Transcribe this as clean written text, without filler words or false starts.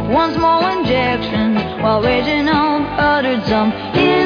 Take one small injection while raging on buttered some.